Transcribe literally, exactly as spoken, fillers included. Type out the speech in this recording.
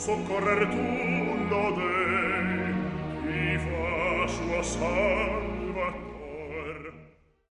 soccorrer tu lo dei, chi fa sua sangue